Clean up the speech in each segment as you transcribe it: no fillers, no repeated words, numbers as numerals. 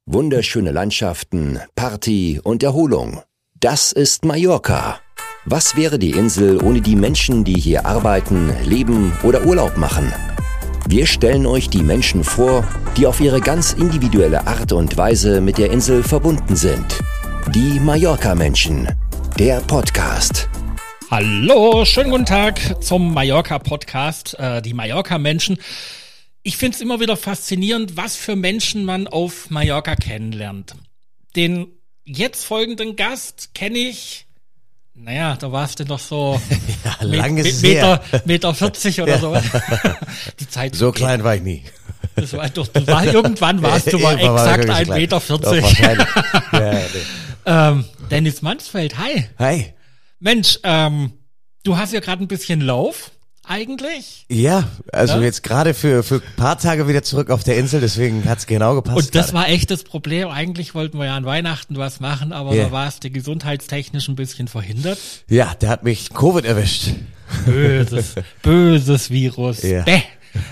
Wunderschöne Landschaften, Party und Erholung. Das ist Mallorca. Was wäre die Insel ohne die Menschen, die hier arbeiten, leben oder Urlaub machen? Wir stellen euch die Menschen vor, die auf ihre ganz individuelle Art und Weise mit der Insel verbunden sind. Die Mallorca-Menschen. Der Podcast. Hallo, schönen guten Tag zum Mallorca-Podcast, die Mallorca-Menschen. Ich finde es immer wieder faszinierend, was für Menschen man auf Mallorca kennenlernt. Den jetzt folgenden Gast kenne ich, naja, da warst du noch so ja, Meter 40 oder so. Die Zeit so klein war ich nie. Das war doch, irgendwann warst du mal exakt 1,40 Meter. Doch, ja, nee. Dennis Mansfeld, hi. Hi. Mensch, du hast ja gerade ein bisschen Lauf, eigentlich. Ja, also jetzt gerade für ein paar Tage wieder zurück auf der Insel, deswegen hat's genau gepasst. Und das war echt das Problem. Eigentlich wollten wir ja an Weihnachten was machen, aber da warst du gesundheitstechnisch ein bisschen verhindert. Ja, der hat mich Covid erwischt. Böses Virus. Ja. Bäh.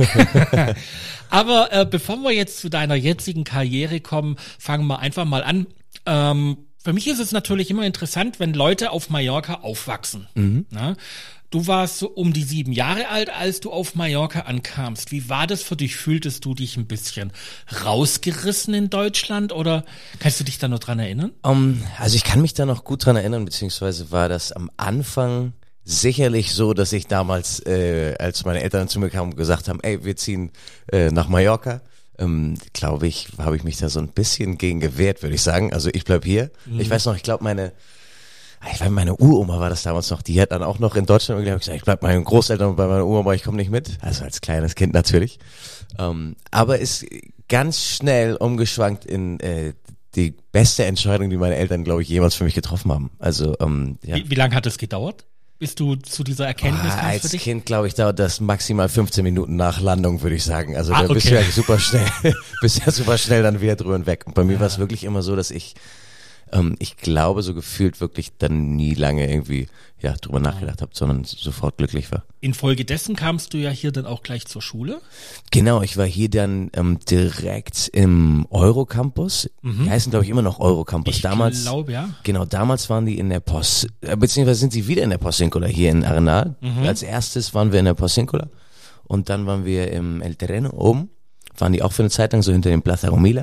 Aber bevor wir jetzt zu deiner jetzigen Karriere kommen, fangen wir einfach mal an. Für mich ist es natürlich immer interessant, wenn Leute auf Mallorca aufwachsen. Na? Du warst so um die 7 Jahre alt, als du auf Mallorca ankamst. Wie war das für dich? Fühltest du dich ein bisschen rausgerissen in Deutschland oder kannst du dich da noch dran erinnern? Also ich kann mich da noch gut dran erinnern, beziehungsweise war das am Anfang sicherlich so, dass ich damals, als meine Eltern zu mir kamen und gesagt haben, ey, wir ziehen nach Mallorca, glaube ich, habe ich mich da so ein bisschen gegen gewehrt, würde ich sagen. Also ich bleib hier. Ich weiß noch, ich glaube meine Uroma war das damals noch, die hat dann auch noch in Deutschland gesagt, ich bleib bei meinen Großeltern und bei meiner Uroma, ich komme nicht mit. Also als kleines Kind natürlich. Aber ist ganz schnell umgeschwankt in die beste Entscheidung, die meine Eltern, glaube ich, jemals für mich getroffen haben. Also ja. Wie lange hat es gedauert, bis du zu dieser Erkenntnis kamst als für dich? Kind, glaube ich, dauert das maximal 15 Minuten nach Landung, würde ich sagen. Also da okay. bist du ja super schnell dann wieder drüber hinweg. Und bei mir war es wirklich immer so, dass ich glaube, so gefühlt wirklich dann nie lange irgendwie drüber nachgedacht habe, sondern sofort glücklich war. Infolgedessen kamst du ja hier dann auch gleich zur Schule? Genau, ich war hier dann direkt im Eurocampus. Die heißen, glaube ich, immer noch Eurocampus. Ich glaube, ja. Genau, damals waren die in der beziehungsweise sind sie wieder in der Porciúncula hier in Arenal. Als erstes waren wir in der Porciúncula und dann waren wir im El Terreno oben. Waren die auch für eine Zeit lang so hinter dem Plaza Romila.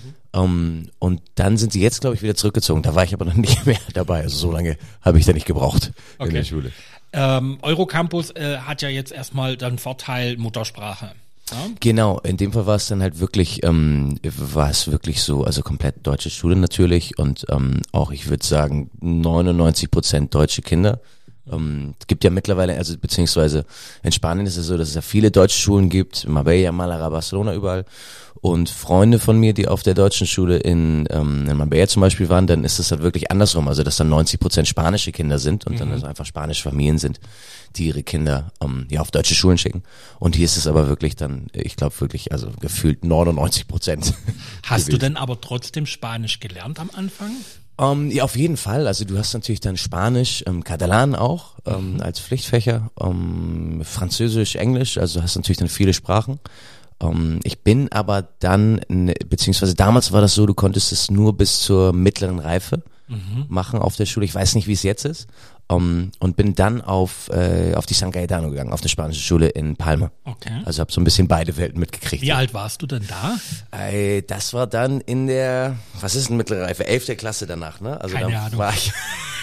Und dann sind sie jetzt, glaube ich, wieder zurückgezogen. Da war ich aber noch nicht mehr dabei. Also so lange habe ich da nicht gebraucht in der Schule. Eurocampus hat ja jetzt erstmal dann Vorteil Muttersprache. Ja? Genau, in dem Fall war es dann halt wirklich, so, also komplett deutsche Schule natürlich und auch, ich würde sagen, 99% deutsche Kinder. Es gibt ja mittlerweile, also beziehungsweise in Spanien ist es so, dass es ja viele deutsche Schulen gibt, Marbella, Malaga, Barcelona, überall. Und Freunde von mir, die auf der deutschen Schule in Marbella zum Beispiel waren, dann ist es halt wirklich andersrum, also dass dann 90% spanische Kinder sind und dann also einfach spanische Familien sind, die ihre Kinder auf deutsche Schulen schicken. Und hier ist es aber wirklich dann, ich glaube wirklich, also gefühlt 99%. Hast du denn aber trotzdem Spanisch gelernt am Anfang? Ja, auf jeden Fall. Also du hast natürlich dann Spanisch, Katalan auch als Pflichtfächer, Französisch, Englisch, also du hast natürlich dann viele Sprachen. Ich bin aber dann, beziehungsweise damals war das so, du konntest es nur bis zur mittleren Reife machen auf der Schule. Ich weiß nicht, wie es jetzt ist. Und bin dann auf die San Cayetano gegangen, auf eine spanische Schule in Palma. Okay. Also habe so ein bisschen beide Welten mitgekriegt. Wie alt warst du denn da? Das war dann in der, was ist denn mittlere Reife? 11. Klasse danach, ne? Also Keine dann Ahnung. war ich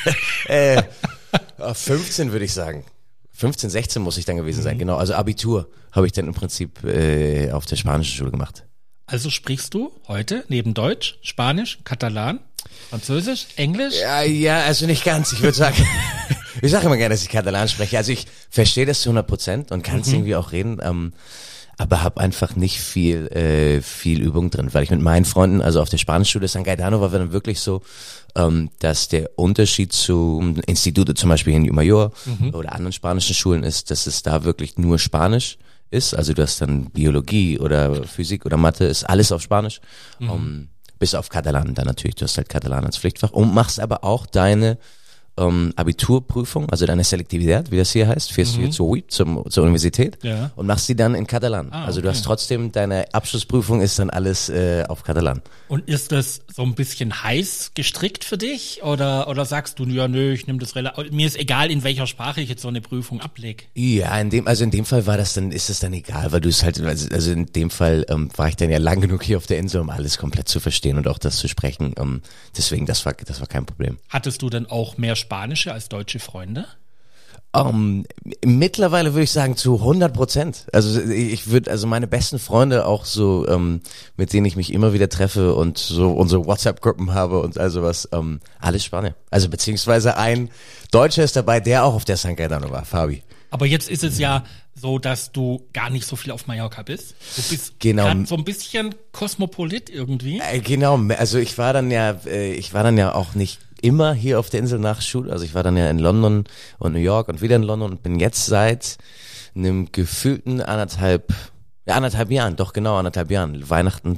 15, würde ich sagen. 15, 16 muss ich dann gewesen sein, genau. Also Abitur habe ich dann im Prinzip auf der spanischen Schule gemacht. Also sprichst du heute neben Deutsch, Spanisch, Katalan, Französisch, Englisch? Ja, also nicht ganz. Ich würde sagen, ich sage immer gerne, dass ich Katalan spreche. Also ich verstehe das zu 100% und kann es irgendwie auch reden, aber habe einfach nicht viel Übung drin, weil ich mit meinen Freunden, also auf der Spanischschule San Cayetano war dann wirklich so, dass der Unterschied zu Institute zum Beispiel in Major oder anderen spanischen Schulen ist, dass es da wirklich nur Spanisch ist, also du hast dann Biologie oder Physik oder Mathe, ist alles auf Spanisch, bis auf Katalan dann natürlich, du hast halt Katalan als Pflichtfach und machst aber auch deine Abiturprüfung, also deine Selektivität, wie das hier heißt, fährst du zur Universität und machst sie dann in Katalan. Also du hast trotzdem, deine Abschlussprüfung ist dann alles auf Katalan. Und ist das so ein bisschen heiß gestrickt für dich? Oder sagst du, ja nö, ich nehme das mir ist egal, in welcher Sprache ich jetzt so eine Prüfung ablege? Ja, in dem Fall ist es dann egal, weil du es halt, also in dem Fall war ich dann ja lang genug hier auf der Insel, um alles komplett zu verstehen und auch das zu sprechen. Deswegen, das war kein Problem. Hattest du dann auch mehr spanische als deutsche Freunde? Mittlerweile würde ich sagen zu 100%. Also meine besten Freunde auch so, mit denen ich mich immer wieder treffe und so unsere WhatsApp-Gruppen habe und all sowas, alles Spanier. Also beziehungsweise ein Deutscher ist dabei, der auch auf der San Cayetano war, Fabi. Aber jetzt ist es ja so, dass du gar nicht so viel auf Mallorca bist. Du bist genau so ein bisschen kosmopolit irgendwie. Genau, also ich war dann ja auch nicht immer hier auf der Insel nach Schule. Also ich war dann ja in London und New York und wieder in London und bin jetzt seit einem gefühlten anderthalb Jahren, Weihnachten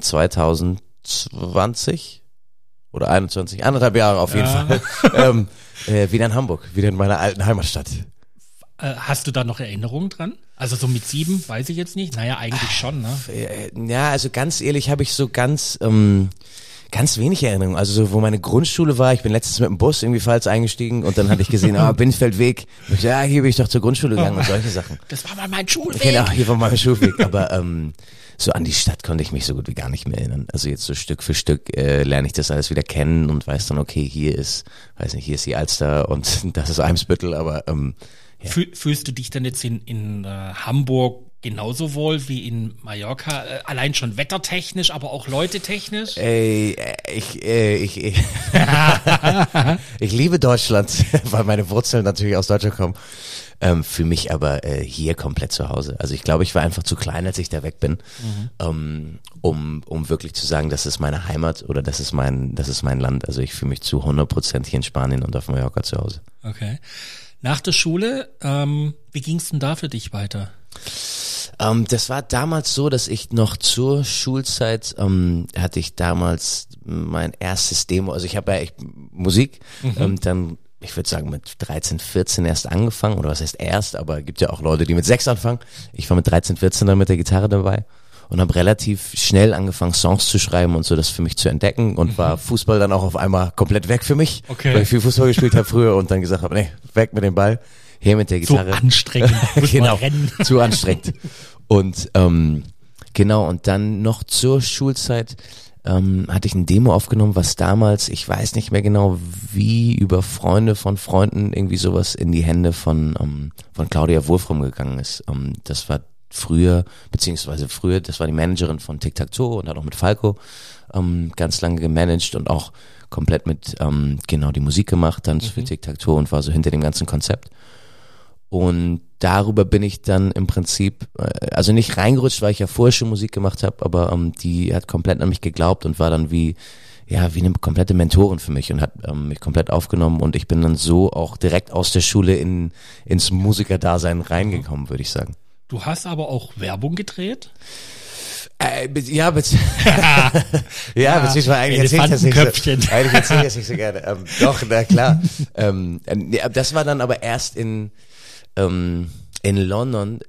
2020 oder 21, 1,5 Jahre auf jeden Fall, wieder in Hamburg, wieder in meiner alten Heimatstadt. Hast du da noch Erinnerungen dran? Also so mit 7, weiß ich jetzt nicht. Naja, eigentlich schon, ne? Ja, also ganz ehrlich habe ich so ganz wenig Erinnerungen. Also so, wo meine Grundschule war, ich bin letztens mit dem Bus irgendwie falsch eingestiegen und dann hatte ich gesehen, Binsfeldweg. Und ich, ja, hier bin ich doch zur Grundschule gegangen und solche Sachen. Das war mal mein Schulweg. Genau, hier war mein Schulweg. Aber so an die Stadt konnte ich mich so gut wie gar nicht mehr erinnern. Also jetzt so Stück für Stück lerne ich das alles wieder kennen und weiß dann, okay, hier ist die Alster und das ist Eimsbüttel, aber ja. Fühlst du dich denn jetzt in Hamburg genauso wohl wie in Mallorca? Allein schon wettertechnisch, aber auch leutetechnisch? Ich liebe Deutschland, weil meine Wurzeln natürlich aus Deutschland kommen. Für mich aber hier komplett zu Hause. Also ich glaube, ich war einfach zu klein, als ich da weg bin, um wirklich zu sagen, das ist meine Heimat oder das ist mein Land. Also ich fühle mich zu 100% hier in Spanien und auf Mallorca zu Hause. Okay. Nach der Schule, wie ging's denn da für dich weiter? Das war damals so, dass ich noch zur Schulzeit hatte ich damals mein erstes Demo. Also ich habe ja echt Musik, dann ich würde sagen mit 13, 14 erst angefangen, oder was heißt erst, aber gibt ja auch Leute, die mit 6 anfangen. Ich war mit 13, 14 dann mit der Gitarre dabei und habe relativ schnell angefangen, Songs zu schreiben und so das für mich zu entdecken und war Fußball dann auch auf einmal komplett weg für mich, weil ich viel Fußball gespielt habe früher und dann gesagt habe, nee, weg mit dem Ball, hier mit der Gitarre. So anstrengend, muss genau, man rennen. Zu anstrengend. Und genau, und dann noch zur Schulzeit hatte ich ein Demo aufgenommen, was damals, ich weiß nicht mehr genau wie, über Freunde von Freunden irgendwie sowas in die Hände von Claudia Wolfram gegangen ist. Das war früher, das war die Managerin von Tic Tac Toe und hat auch mit Falco ganz lange gemanagt und auch komplett mit genau die Musik gemacht dann für Tic Tac Toe und war so hinter dem ganzen Konzept. Und darüber bin ich dann im Prinzip, also nicht reingerutscht, weil ich ja vorher schon Musik gemacht habe, aber die hat komplett an mich geglaubt und war dann wie eine komplette Mentorin für mich und hat mich komplett aufgenommen und ich bin dann so auch direkt aus der Schule ins Musikerdasein reingekommen, würde ich sagen. Du hast aber auch Werbung gedreht? Beziehungsweise eigentlich erzähle ich das nicht so. Eigentlich erzähle ich das nicht so gerne. Doch, na klar. Das war dann aber erst in London,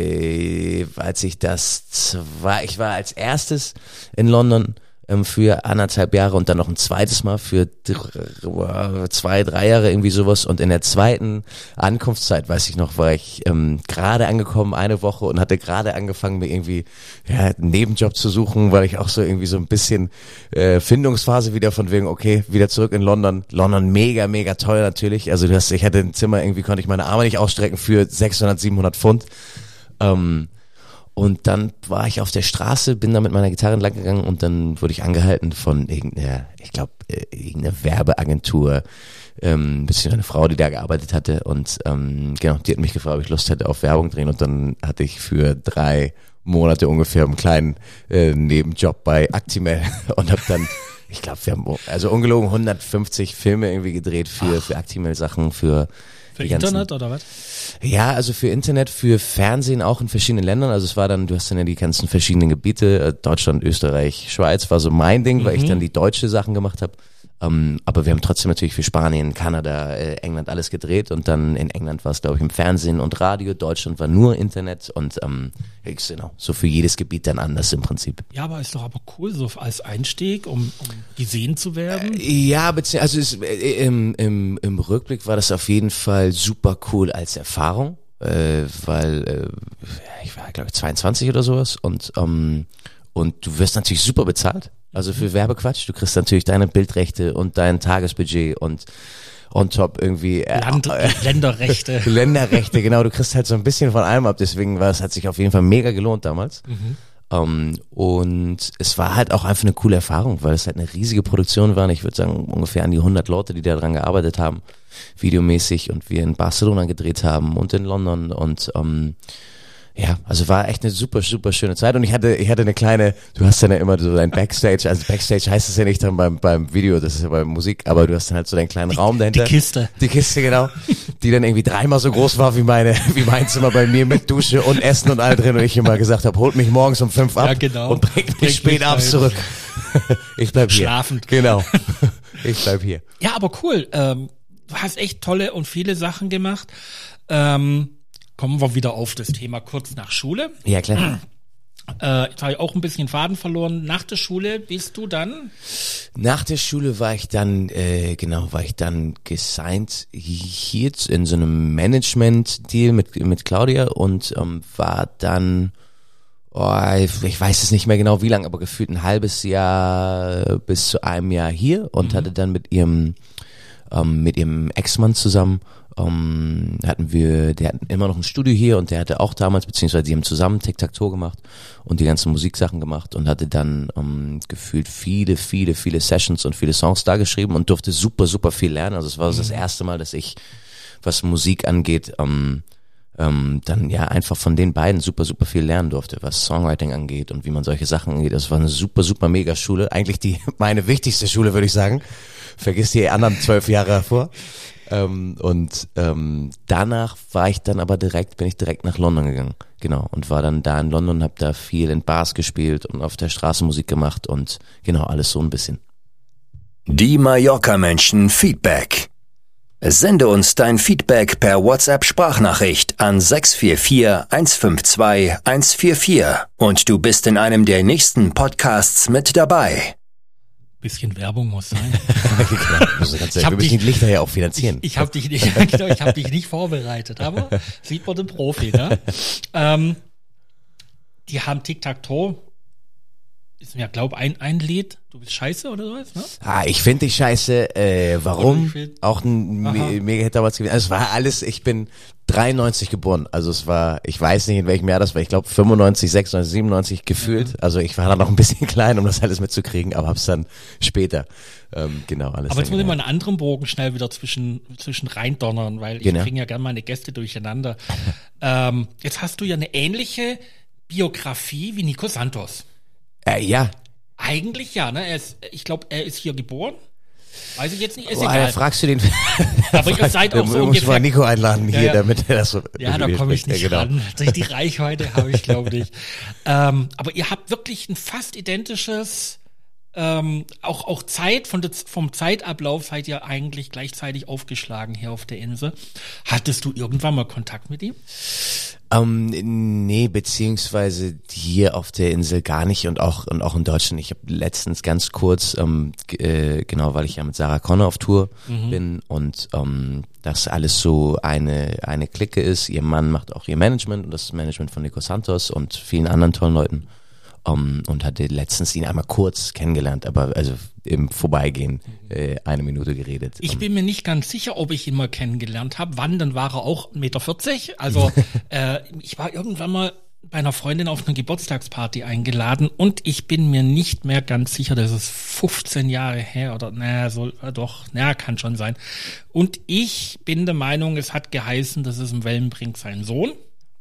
als ich ich war als erstes in London für 1,5 Jahre und dann noch ein zweites Mal für 2, 3 Jahre irgendwie sowas und in der zweiten Ankunftszeit, weiß ich noch, war ich gerade angekommen, eine Woche und hatte gerade angefangen mir irgendwie einen Nebenjob zu suchen, weil ich auch so irgendwie so ein bisschen Findungsphase wieder von wegen, okay, wieder zurück in London. London mega, mega teuer natürlich, also ich hatte ein Zimmer, irgendwie konnte ich meine Arme nicht ausstrecken für 600, 700 Pfund. Und dann war ich auf der Straße, bin da mit meiner Gitarre entlang gegangen und dann wurde ich angehalten von irgendeiner Werbeagentur, bisschen eine Frau, die da gearbeitet hatte und genau, die hat mich gefragt, ob ich Lust hätte auf Werbung drehen und dann hatte ich für 3 Monate ungefähr einen kleinen Nebenjob bei Actimel und habe dann, ich glaube, wir haben also ungelogen 150 Filme irgendwie gedreht für Actimel Sachen, für Internet oder was? Ja, also für Internet, für Fernsehen auch in verschiedenen Ländern. Also es war dann, du hast dann ja die ganzen verschiedenen Gebiete, Deutschland, Österreich, Schweiz war so mein Ding, weil ich dann die deutsche Sachen gemacht habe. Aber wir haben trotzdem natürlich für Spanien, Kanada, England alles gedreht und dann in England war es, glaube ich, im Fernsehen und Radio, Deutschland war nur Internet und genau, so für jedes Gebiet dann anders im Prinzip. Ja, aber ist doch aber cool, so als Einstieg, um gesehen zu werden. Ja, also im Rückblick war das auf jeden Fall super cool als Erfahrung, weil ich war, glaube ich, 22 oder sowas und du wirst natürlich super bezahlt. Also für Werbequatsch, du kriegst natürlich deine Bildrechte und dein Tagesbudget und on top irgendwie Länderrechte. Länderrechte, genau, du kriegst halt so ein bisschen von allem ab, deswegen hat sich auf jeden Fall mega gelohnt damals. Und es war halt auch einfach eine coole Erfahrung, weil es halt eine riesige Produktion war. Ich würde sagen ungefähr an die 100 Leute, die da dran gearbeitet haben, videomäßig und wir in Barcelona gedreht haben und in London und ja, also war echt eine super, super schöne Zeit und ich hatte eine kleine, du hast dann ja immer so dein Backstage, also Backstage heißt es ja nicht dann beim Video, das ist ja bei Musik, aber du hast dann halt so deinen kleinen Raum dahinter. Die Kiste, genau, die dann irgendwie 3-mal so groß war wie mein Zimmer bei mir mit Dusche und Essen und all drin und ich immer gesagt habe, holt mich morgens um 5 ab und bringt mich spät abends zurück. Ich bleib hier. Schlafend. Genau. Ich bleib hier. Ja, aber cool. Du hast echt tolle und viele Sachen gemacht. Kommen wir wieder auf das Thema kurz nach Schule. Ja, klar. Jetzt habe ich auch ein bisschen Faden verloren. Nach der Schule bist du dann? Nach der Schule war ich dann gesigned hier in so einem Management-Deal mit Claudia und war dann, ich weiß es nicht mehr genau wie lang, aber gefühlt ein halbes Jahr bis zu einem Jahr hier und hatte dann mit ihrem Ex-Mann zusammen der hat immer noch ein Studio hier und der hatte auch damals, beziehungsweise die haben zusammen Tic-Tac-Toe gemacht und die ganzen Musiksachen gemacht und hatte dann gefühlt viele Sessions und viele Songs da geschrieben und durfte super, super viel lernen. Also es war das erste Mal, dass ich, was Musik angeht, dann ja einfach von den beiden super, super viel lernen durfte, was Songwriting angeht und wie man solche Sachen angeht. Das war eine super, super mega Schule. Eigentlich meine wichtigste Schule, würde ich sagen. Vergiss die anderen 12 Jahre davor. Danach bin ich direkt nach London gegangen. Genau. Und war dann da in London, hab da viel in Bars gespielt und auf der Straße Musik gemacht und genau, alles so ein bisschen. Die Mallorca-Menschen Feedback. Sende uns dein Feedback per WhatsApp-Sprachnachricht an 644 152 144 und du bist in einem der nächsten Podcasts mit dabei. Bisschen Werbung muss sein. Wir müssen die Lichter ja auch finanzieren. Ich habe dich nicht vorbereitet, aber sieht man den Profi, ne? Die haben Tic-Tac-Toe. Ist mir, glaub, ein Lied. Du bist scheiße oder sowas, ne? Ich finde dich scheiße. Warum? Auch ein Mega-Hit damals gewesen. Also es war alles, ich bin 93 geboren. Also es war, ich weiß nicht in welchem Jahr das war, ich glaube 95, 96, 97 gefühlt. Also ich war da noch ein bisschen klein, um das alles mitzukriegen, aber hab's dann später. Genau, alles. Aber jetzt muss ich mal einen anderen Bogen schnell wieder zwischen reindonnern, weil ich bringe ja gerne meine Gäste durcheinander. Jetzt hast du ja eine ähnliche Biografie wie Nico Santos. Ja. Eigentlich ja, ne? Ich glaube, er ist hier geboren. Weiß ich jetzt nicht, ist egal. Fragst du den? Aber ihr seid auch so ungefähr. Muss mal Nico einladen hier, damit er das so. Ja, da komme ich nicht ran. Die Reichweite habe ich, glaube ich. Aber ihr habt wirklich ein fast identisches, auch Zeit vom Zeitablauf seid ihr eigentlich gleichzeitig aufgeschlagen hier auf der Insel. Hattest du irgendwann mal Kontakt mit ihm? Nee, beziehungsweise hier auf der Insel gar nicht und auch in Deutschland. Ich habe letztens ganz kurz, genau, weil ich ja mit Sarah Connor auf Tour bin und das alles so eine Clique ist. Ihr Mann macht auch ihr Management und das Management von Nico Santos und vielen anderen tollen Leuten. Und hatte letztens ihn einmal kurz kennengelernt, aber also im Vorbeigehen 1 Minute geredet. Ich bin mir nicht ganz sicher, ob ich ihn mal kennengelernt habe. Wann, dann war er auch 1,40 Meter. Also ich war irgendwann mal bei einer Freundin auf eine Geburtstagsparty eingeladen und ich bin mir nicht mehr ganz sicher, das ist 15 Jahre her oder kann schon sein. Und ich bin der Meinung, es hat geheißen, das ist im Wellenbrink sein Sohn.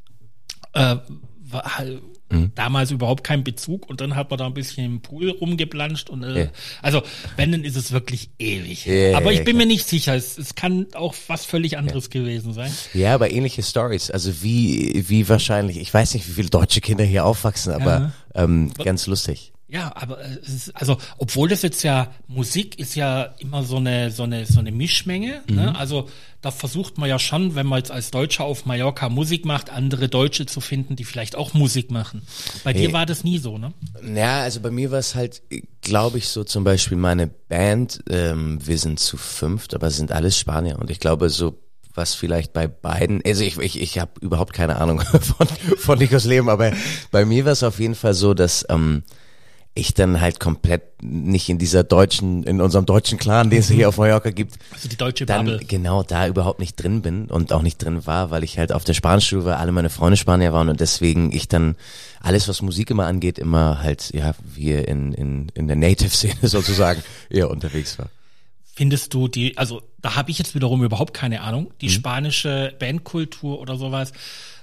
Damals überhaupt kein Bezug und dann hat man da ein bisschen im Pool rumgeplanscht und also wenn, dann ist es wirklich ewig. Aber ich bin mir nicht sicher, es kann auch was völlig anderes gewesen sein. Ja, aber ähnliche Stories, also wie wahrscheinlich, ich weiß nicht, wie viele deutsche Kinder hier aufwachsen, aber ganz lustig. Ja, aber also obwohl das jetzt ja Musik ist ja immer so eine Mischmenge, ne? Also da versucht man ja schon, wenn man jetzt als Deutscher auf Mallorca Musik macht, andere Deutsche zu finden, die vielleicht auch Musik machen. Bei dir war das nie so, ne? Ja, also bei mir war es halt, glaube ich, so zum Beispiel meine Band, wir sind zu 5, aber sind alles Spanier und ich glaube so, was vielleicht bei beiden, also ich habe überhaupt keine Ahnung von Nikos Leben, aber bei mir war es auf jeden Fall so, dass ich dann halt komplett nicht in unserem deutschen Clan, den es hier auf Mallorca gibt, also die deutsche dann Bubble. genau da überhaupt nicht drin bin und auch nicht drin war, weil ich halt auf der Spanischschule war, alle meine Freunde Spanier waren und deswegen ich dann alles, was Musik immer angeht, immer halt, ja, wie in der Native-Szene sozusagen eher unterwegs war. Findest du also da habe ich jetzt wiederum überhaupt keine Ahnung, die spanische Bandkultur oder sowas,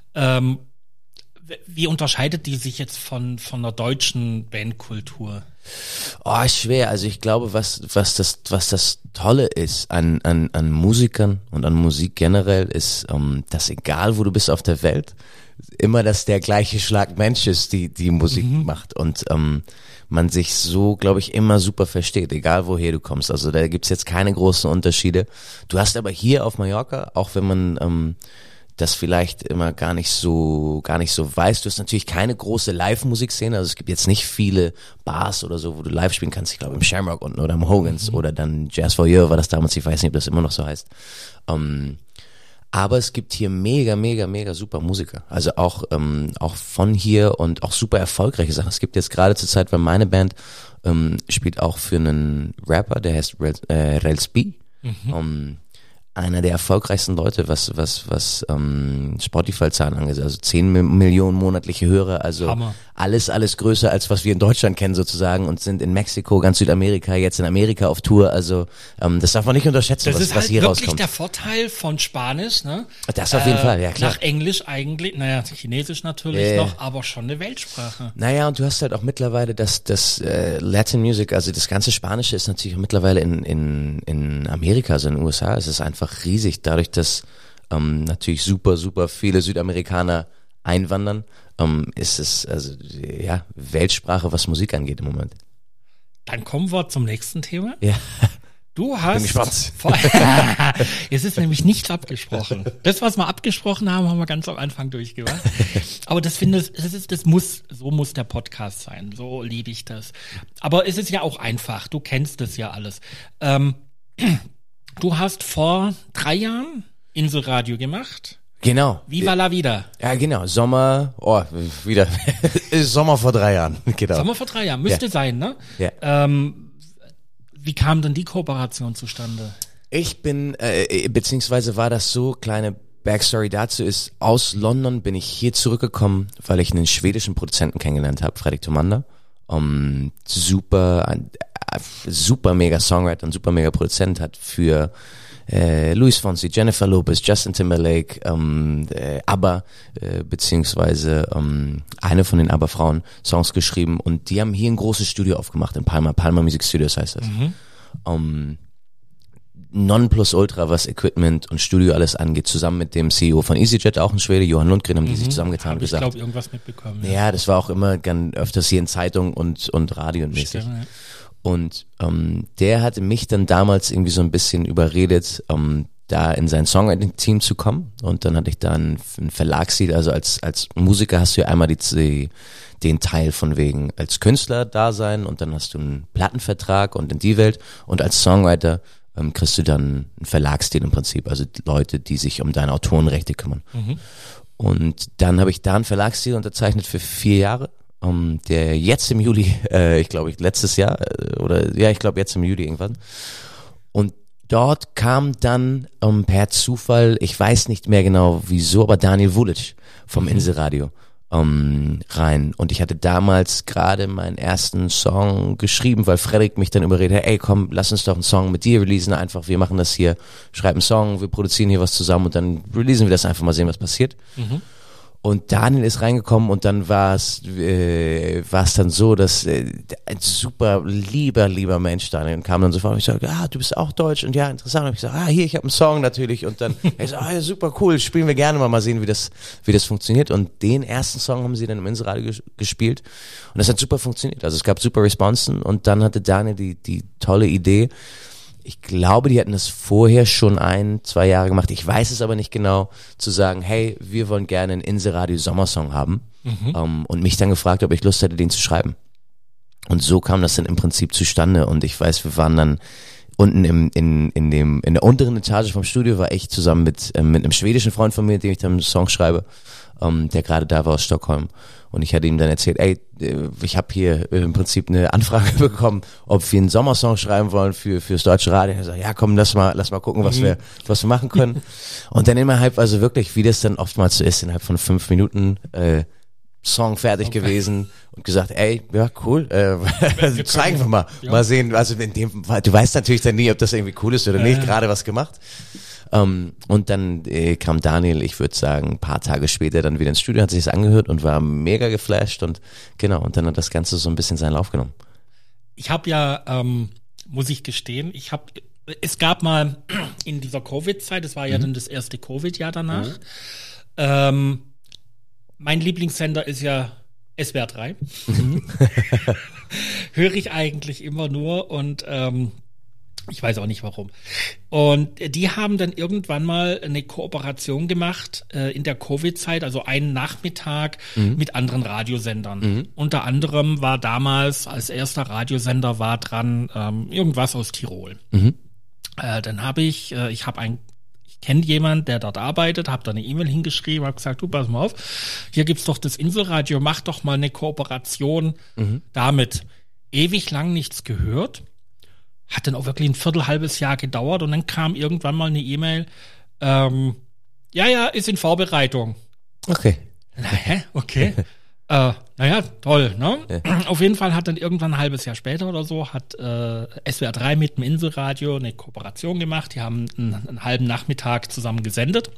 wie unterscheidet die sich jetzt von der deutschen Bandkultur? Oh, schwer. Also ich glaube, was das Tolle ist an Musikern und an Musik generell ist, dass egal wo du bist auf der Welt, immer dass der gleiche Schlag Mensch ist, die Musik macht und man sich so, glaube ich, immer super versteht, egal woher du kommst. Also da gibt's jetzt keine großen Unterschiede. Du hast aber hier auf Mallorca, auch wenn man das vielleicht immer gar nicht so weißt. Du hast natürlich keine große Live-Musikszene, also es gibt jetzt nicht viele Bars oder so, wo du live spielen kannst. Ich glaube im Shamrock unten oder im Hogans oder dann Jazz for You war das damals, ich weiß nicht, ob das immer noch so heißt. Aber es gibt hier mega, mega, mega super Musiker. Also auch von hier und auch super erfolgreiche Sachen. Es gibt jetzt gerade zur Zeit, weil meine Band spielt auch für einen Rapper, der heißt Rels B. Einer der erfolgreichsten Leute, was Spotify-Zahlen angeht, also 10 Millionen monatliche Hörer, also Hammer. alles größer als was wir in Deutschland kennen sozusagen und sind in Mexiko, ganz Südamerika, jetzt in Amerika auf Tour, also das darf man nicht unterschätzen, Das ist was halt hier wirklich rauskommt. der Vorteil von Spanisch, ne? Das auf jeden Fall, ja klar. Nach Englisch eigentlich, naja, Chinesisch natürlich noch, aber schon eine Weltsprache. Naja, und du hast halt auch mittlerweile das Latin Music, also das ganze Spanische ist natürlich auch mittlerweile in Amerika, also in den USA, es ist einfach riesig, dadurch, dass natürlich super, super viele Südamerikaner einwandern, ist es also ja Weltsprache, was Musik angeht im Moment. Dann kommen wir zum nächsten Thema. Ja. Du hast... Bin gespannt. Es ist nämlich nichts abgesprochen. Das, was wir abgesprochen haben, haben wir ganz am Anfang durchgemacht. Aber so muss der Podcast sein. So liebe ich das. Aber es ist ja auch einfach. Du kennst das ja alles. Du hast vor 3 Jahren Inselradio gemacht. Genau. Viva la vida. Ja, genau. Sommer vor 3 Jahren. Genau. Sommer vor 3 Jahren. Müsste sein, ne? Ja. Wie kam denn die Kooperation zustande? Ich bin, beziehungsweise war das so, kleine Backstory dazu ist, aus London bin ich hier zurückgekommen, weil ich einen schwedischen Produzenten kennengelernt habe, Fredrik Tomander. Super mega Songwriter und super mega Produzent, hat für Luis Fonsi, Jennifer Lopez, Justin Timberlake, ABBA, beziehungsweise eine von den ABBA-Frauen Songs geschrieben und die haben hier ein großes Studio aufgemacht in Palma Music Studios heißt das. Nonplusultra, was Equipment und Studio alles angeht, zusammen mit dem CEO von EasyJet, auch ein Schwede, Johan Lundgren, haben die sich zusammengetan und gesagt. Ich glaube, irgendwas mitbekommen. Ja, das war auch immer ganz öfters hier in Zeitungen und Radio und mäßig. Stimmt, ja. Und der hatte mich dann damals irgendwie so ein bisschen überredet, da in sein Songwriting-Team zu kommen. Und dann hatte ich da ein Verlagsdeal, also als Musiker hast du ja einmal den Teil von wegen als Künstler da sein und dann hast du einen Plattenvertrag und in die Welt und als Songwriter kriegst du dann einen Verlagsdeal im Prinzip, also die Leute, die sich um deine Autorenrechte kümmern. Und dann habe ich da einen Verlagsdeal unterzeichnet für 4 Jahre. Der jetzt im Juli, ich glaube letztes Jahr, ich glaube jetzt im Juli irgendwann. Und dort kam dann per Zufall, ich weiß nicht mehr genau wieso, aber Daniel Vulic vom Inselradio rein. Und ich hatte damals gerade meinen ersten Song geschrieben, weil Fredrik mich dann überredet, ey komm, lass uns doch einen Song mit dir releasen, einfach, wir machen das hier, schreib einen Song, wir produzieren hier was zusammen und dann releasen wir das einfach, mal sehen, was passiert. Und Daniel ist reingekommen und dann war es dann so, dass ein super lieber Mensch Daniel kam dann so vor und ich sagte, du bist auch Deutsch und ja, interessant. Und ich gesagt, hier, ich habe einen Song natürlich und dann ich so, ja, super cool, spielen wir gerne mal sehen, wie das funktioniert. Und den ersten Song haben sie dann im Inselradio gespielt und das hat super funktioniert. Also es gab super Responsen und dann hatte Daniel die tolle Idee. Ich glaube, die hatten das vorher schon 1-2 Jahre gemacht. Ich weiß es aber nicht genau, zu sagen, hey, wir wollen gerne einen Inselradio-Sommersong haben. Und mich dann gefragt, ob ich Lust hätte, den zu schreiben. Und so kam das dann im Prinzip zustande. Und ich weiß, wir waren dann unten in der unteren Etage vom Studio, war ich zusammen mit einem schwedischen Freund von mir, dem ich dann einen Song schreibe, der gerade da war aus Stockholm. Und ich hatte ihm dann erzählt, ich habe hier im Prinzip eine Anfrage bekommen, ob wir einen Sommersong schreiben wollen fürs deutsche Radio. Er sagt, ja komm, lass mal gucken, was wir machen können. Und dann innerhalb, also wirklich, wie das dann oftmals so ist, innerhalb von 5 Minuten Song fertig gewesen und gesagt, ja cool, zeigen wir mal, mal sehen. Also in dem Fall, du weißt natürlich dann nie, ob das irgendwie cool ist oder nicht, gerade was gemacht. Und dann kam Daniel, ich würde sagen, ein paar Tage später dann wieder ins Studio, hat sich das angehört und war mega geflasht und genau, und dann hat das Ganze so ein bisschen seinen Lauf genommen. Ich habe ja, muss ich gestehen, es gab mal in dieser Covid-Zeit, das war ja dann das erste Covid-Jahr danach, mein Lieblingssender ist ja SWR 3. Höre ich eigentlich immer nur und ich weiß auch nicht warum. Und die haben dann irgendwann mal eine Kooperation gemacht in der Covid-Zeit, also einen Nachmittag mit anderen Radiosendern. Unter anderem war damals als erster Radiosender war dran irgendwas aus Tirol. Dann habe ich kenne jemanden, der dort arbeitet, habe da eine E-Mail hingeschrieben, habe gesagt, du, pass mal auf, hier gibt's doch das Inselradio, mach doch mal eine Kooperation damit. Ewig lang nichts gehört. Hat dann auch wirklich ein halbes Jahr gedauert und dann kam irgendwann mal eine E-Mail, ja, ist in Vorbereitung. Okay. Okay. Naja, toll, ne? Ja. Auf jeden Fall hat dann irgendwann ein halbes Jahr später oder so, hat SWR 3 mit dem Inselradio eine Kooperation gemacht. Die haben einen halben Nachmittag zusammen gesendet.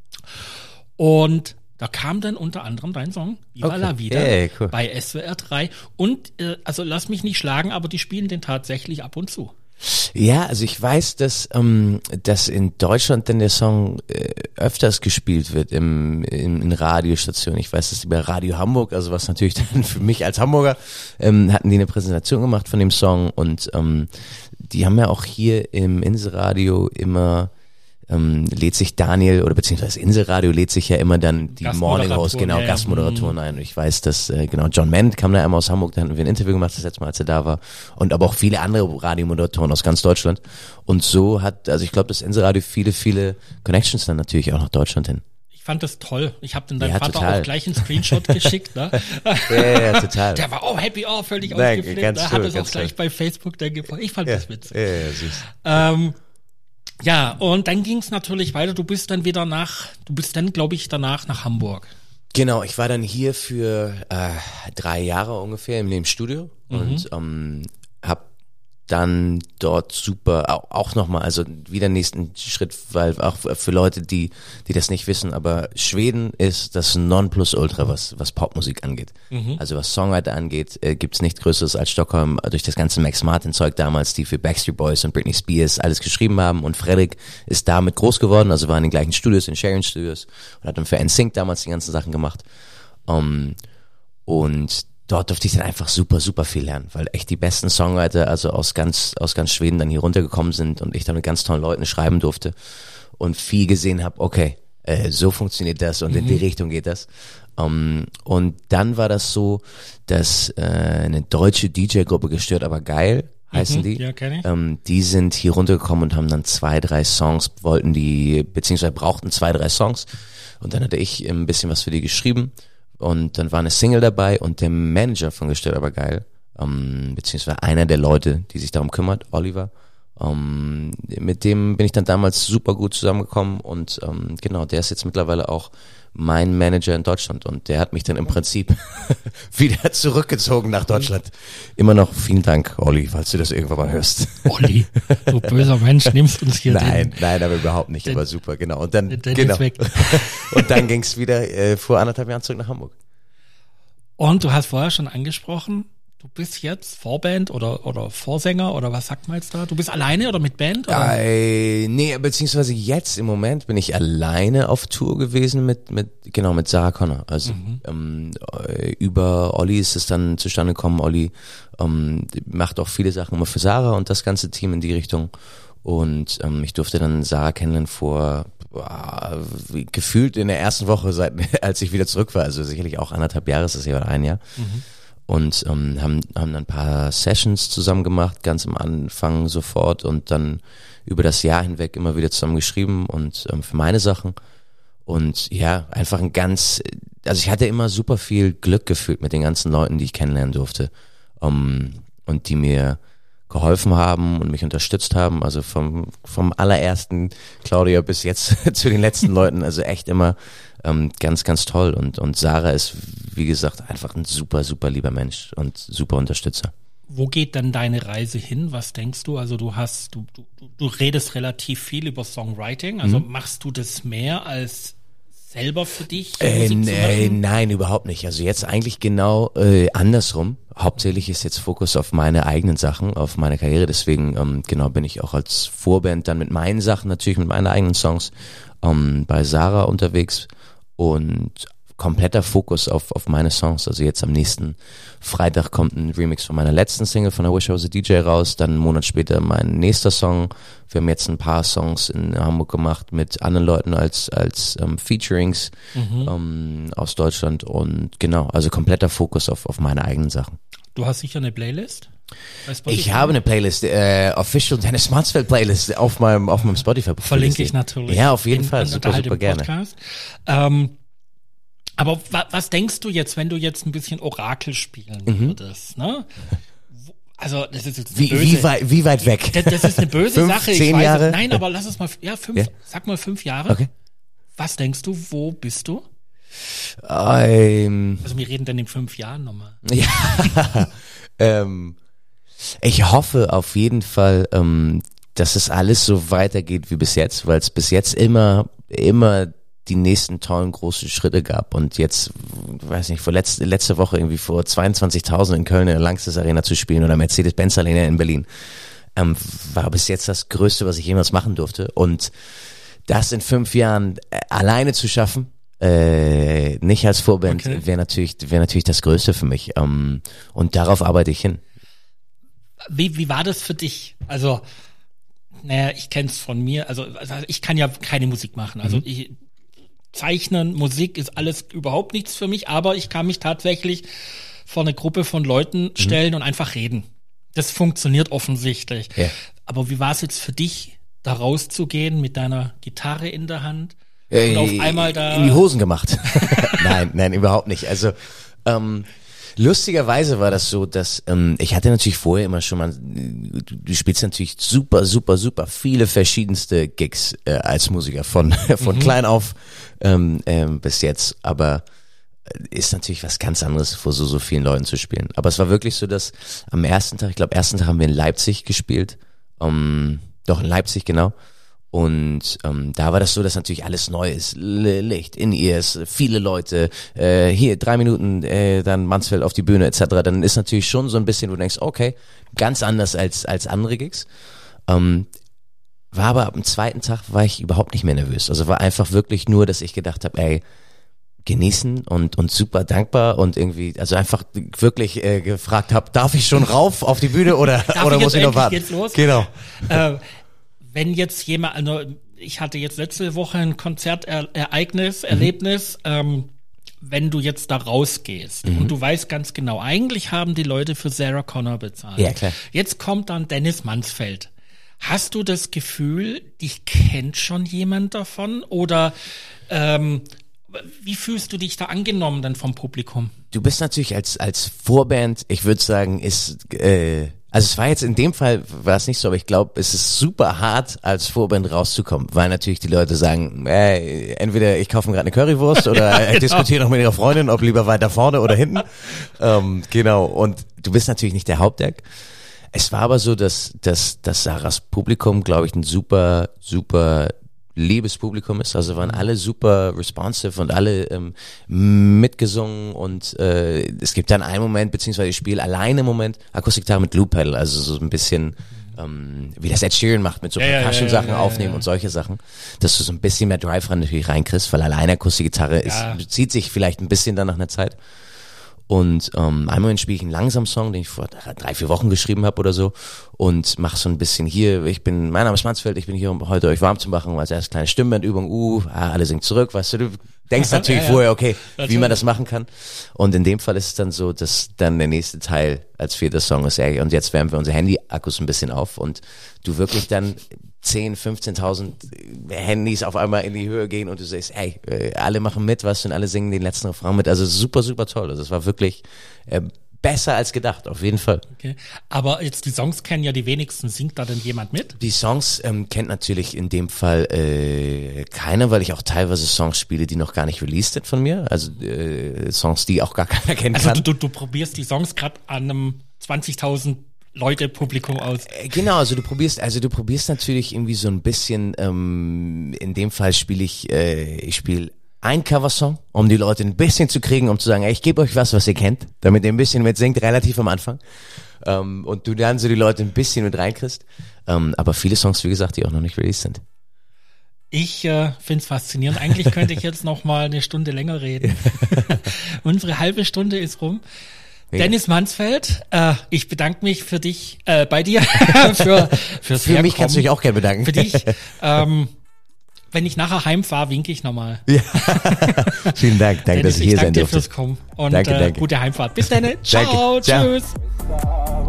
Und da kam dann unter anderem dein Song, Viva la Vida, cool. Bei SWR 3. Und, also lass mich nicht schlagen, aber die spielen den tatsächlich ab und zu. Ja, also ich weiß, dass in Deutschland denn der Song öfters gespielt wird in Radiostationen. Ich weiß, dass über Radio Hamburg, also was natürlich dann für mich als Hamburger, hatten die eine Präsentation gemacht von dem Song und die haben ja auch hier im Inselradio immer lädt sich Daniel oder beziehungsweise Inselradio lädt sich ja immer dann die Morning Host, Gastmoderatoren ein. Und ich weiß, dass John Mann kam da einmal aus Hamburg, da hatten wir ein Interview gemacht das letzte Mal, als er da war. Und aber auch viele andere Radiomoderatoren aus ganz Deutschland. Und so also ich glaube, das Inselradio viele Connections dann natürlich auch nach Deutschland hin. Ich fand das toll. Ich habe deinem Vater total. Auch gleich einen Screenshot geschickt. Ne? Ja, total. Der war völlig ausgeflippt. Da hat es auch gleich bei Facebook dann gefunden. Ich fand das witzig. Ja, süß. Ja, und dann ging es natürlich weiter. Du bist dann, glaube ich, danach nach Hamburg. Genau, ich war dann hier für 3 Jahre ungefähr in dem Studio und habe dann dort super, auch nochmal, also wieder nächsten Schritt, weil auch für Leute, die das nicht wissen, aber Schweden ist das Nonplusultra, was Popmusik angeht. Also was Songwriter angeht, gibt's nichts Größeres als Stockholm, durch das ganze Max Martin-Zeug damals, die für Backstreet Boys und Britney Spears alles geschrieben haben und Fredrik ist damit groß geworden, also war in den gleichen Studios, in Sharon Studios und hat dann für NSYNC damals die ganzen Sachen gemacht. Und dort durfte ich dann einfach super viel lernen, weil echt die besten Songwriter, also aus ganz Schweden dann hier runtergekommen sind und ich dann mit ganz tollen Leuten schreiben durfte und viel gesehen habe, okay, so funktioniert das und in die Richtung geht das. Und dann war das so, dass eine deutsche DJ-Gruppe, Gestört aber geil, heißen die. Ja, kenn ich. Die sind hier runtergekommen und haben dann 2-3 Songs, beziehungsweise brauchten 2-3 Songs und dann hatte ich ein bisschen was für die geschrieben. Und dann war eine Single dabei und der Manager von Gestört aber geil, beziehungsweise einer der Leute, die sich darum kümmert, Oliver, Mit dem bin ich dann damals super gut zusammengekommen und genau, der ist jetzt mittlerweile auch mein Manager in Deutschland und der hat mich dann im Prinzip wieder zurückgezogen nach Deutschland. Immer noch vielen Dank, Olli, falls du das irgendwann mal hörst. Olli, du böser Mensch, nimmst uns hier Nein, aber überhaupt nicht, aber super, genau. Und dann, genau. Weg. Und dann ging's wieder vor 1,5 Jahren zurück nach Hamburg. Und du hast vorher schon angesprochen, du bist jetzt Vorband oder Vorsänger oder was sagt man jetzt da? Du bist alleine oder mit Band? Oder? Nee, beziehungsweise jetzt im Moment bin ich alleine auf Tour gewesen mit Sarah Connor. Also über Olli ist es dann zustande gekommen. Olli macht auch viele Sachen immer für Sarah und das ganze Team in die Richtung. Und ich durfte dann Sarah kennenlernen vor gefühlt in der ersten Woche, als ich wieder zurück war. Also sicherlich auch 1,5 Jahre ist das ja oder 1 Jahr. Und haben dann ein paar Sessions zusammen gemacht, ganz am Anfang sofort und dann über das Jahr hinweg immer wieder zusammen geschrieben und für meine Sachen. Und ja, einfach also ich hatte immer super viel Glück gefühlt mit den ganzen Leuten, die ich kennenlernen durfte und die mir geholfen haben und mich unterstützt haben, also vom allerersten Claudia bis jetzt zu den letzten Leuten, also echt immer ganz, ganz toll und Sarah ist, wie gesagt, einfach ein super, super lieber Mensch und super Unterstützer. Wo geht dann deine Reise hin? Was denkst du? Also du redest relativ viel über Songwriting, also machst du das mehr als selber für dich Musik zu machen? Nein, überhaupt nicht. Also jetzt eigentlich genau andersrum. Hauptsächlich ist jetzt Fokus auf meine eigenen Sachen, auf meine Karriere. Deswegen genau bin ich auch als Vorband dann mit meinen Sachen, natürlich mit meinen eigenen Songs bei Sarah unterwegs und kompletter Fokus auf meine Songs. Also jetzt am nächsten Freitag kommt ein Remix von meiner letzten Single von I Wish I Was a DJ raus, dann einen Monat später mein nächster Song. Wir haben jetzt ein paar Songs in Hamburg gemacht mit anderen Leuten als Featurings aus Deutschland und genau, also kompletter Fokus auf meine eigenen Sachen. Du hast sicher eine Playlist? Ich habe eine Playlist, Official Dennis Mansfeld Playlist auf meinem Spotify. Verlinke ich natürlich. Ja, auf jeden Fall, super gerne. Aber was denkst du jetzt, wenn du jetzt ein bisschen Orakel spielen würdest, ne? Also, das ist jetzt wie weit weg? Das ist eine böse 5, Sache. 10 Jahre? Nein, aber lass es mal, sag mal 5 Jahre. Okay. Was denkst du, wo bist du? Also wir reden dann in 5 Jahren nochmal. Ja, ich hoffe auf jeden Fall, dass es alles so weitergeht wie bis jetzt, weil es bis jetzt immer die nächsten tollen großen Schritte gab und jetzt, weiß nicht, letzte Woche irgendwie vor 22.000 in Köln in der Langstes Arena zu spielen oder Mercedes-Benz Arena in Berlin, war bis jetzt das Größte, was ich jemals machen durfte und das in 5 Jahren alleine zu schaffen, nicht als Vorband, okay, wäre natürlich das Größte für mich und darauf arbeite ich hin. Wie war das für dich? Also, naja, ich kenn's von mir, also ich kann ja keine Musik machen, also Zeichnen, Musik ist alles überhaupt nichts für mich, aber ich kann mich tatsächlich vor eine Gruppe von Leuten stellen und einfach reden. Das funktioniert offensichtlich. Ja. Aber wie war es jetzt für dich, da rauszugehen mit deiner Gitarre in der Hand und auf einmal da... In die Hosen gemacht. Nein, überhaupt nicht. Also lustigerweise war das so, dass ich hatte natürlich vorher immer schon mal, du spielst natürlich super, super, super viele verschiedenste Gigs als Musiker von klein auf bis jetzt, aber ist natürlich was ganz anderes, vor so vielen Leuten zu spielen. Aber es war wirklich so, dass am ersten Tag haben wir in Leipzig gespielt, in Leipzig, genau. Und da war das so, dass natürlich alles neu ist. Licht, In-Ears, viele Leute, hier 3 Minuten, dann Mansfeld auf die Bühne etc. Dann ist natürlich schon so ein bisschen, wo du denkst, okay, ganz anders als andere Gigs. War aber am zweiten Tag war ich überhaupt nicht mehr nervös. Also war einfach wirklich nur, dass ich gedacht habe, ey, genießen und super dankbar und irgendwie, also einfach wirklich gefragt habe, darf ich schon rauf auf die Bühne oder muss ich noch warten? Jetzt los? Genau. Wenn jetzt jemand, also ich hatte jetzt letzte Woche ein Konzertereignis, Erlebnis, wenn du jetzt da rausgehst und du weißt ganz genau, eigentlich haben die Leute für Sarah Connor bezahlt. Ja, klar. Jetzt kommt dann Dennis Mansfeld. Hast du das Gefühl, dich kennt schon jemand davon oder wie fühlst du dich da angenommen dann vom Publikum? Du bist natürlich als Vorband, ich würde sagen, ist Also es war jetzt in dem Fall, war es nicht so, aber ich glaube, es ist super hart, als Vorband rauszukommen, weil natürlich die Leute sagen, entweder ich kaufe mir gerade eine Currywurst oder ich diskutiere noch mit ihrer Freundin, ob lieber weiter vorne oder hinten. Genau, und du bist natürlich nicht der Hauptact. Es war aber so, dass Sarahs Publikum, glaube ich, ein super liebes Publikum ist. Also waren alle super responsive und alle mitgesungen und es gibt dann einen Moment, beziehungsweise ich spiele alleine im Moment Akustikgitarre mit Loop Pedal, also so ein bisschen wie das Ed Sheeran macht, mit so Percussion-Sachen aufnehmen und solche Sachen, dass du so ein bisschen mehr Drive natürlich reinkriegst, weil alleine Akustikgitarre zieht sich vielleicht ein bisschen dann nach einer Zeit. Und einmal spiele ich einen langsamen Song, den ich vor 3-4 Wochen geschrieben habe oder so und mache so ein bisschen hier, mein Name ist Mansfeld, ich bin hier, um heute euch warm zu machen, als erste kleine Stimmbandübung, alle singen zurück, weißt du denkst natürlich vorher, okay, wie man das machen kann. Und in dem Fall ist es dann so, dass dann der nächste Teil als 4. Song ist, und jetzt wärmen wir unsere Handy-Akkus ein bisschen auf und du wirklich dann 10.000, 15.000 Handys auf einmal in die Höhe gehen und du sagst, alle machen mit, und alle singen den letzten Refrain mit. Also super, super toll. Also es war wirklich besser als gedacht, auf jeden Fall. Okay. Aber jetzt die Songs kennen ja die wenigsten. Singt da denn jemand mit? Die Songs kennt natürlich in dem Fall keiner, weil ich auch teilweise Songs spiele, die noch gar nicht released sind von mir. Also Songs, die auch gar keiner kennen kann. Also du probierst die Songs gerade an einem 20.000 Leute Publikum aus. Genau, also du probierst natürlich irgendwie so ein bisschen, in dem Fall spiele ich spiele ein Coversong, um die Leute ein bisschen zu kriegen, um zu sagen, ich gebe euch was ihr kennt, damit ihr ein bisschen mitsingt, relativ am Anfang. Und du dann so die Leute ein bisschen mit reinkriegst. Aber viele Songs, wie gesagt, die auch noch nicht released sind. Ich finde es faszinierend. Eigentlich könnte ich jetzt noch mal eine Stunde länger reden. Unsere halbe Stunde ist rum. Dennis Mansfeld, ich bedanke mich für dich, bei dir, fürs Für mich kannst du dich auch gerne bedanken. Für dich. Wenn ich nachher heimfahre, winke ich nochmal. Ja. Vielen Dank, danke, Dennis, dass ich hier sein durfte. Ich danke dir fürs Kommen und danke. Gute Heimfahrt. Bis dann. Ciao, Danke. Ciao. Tschüss.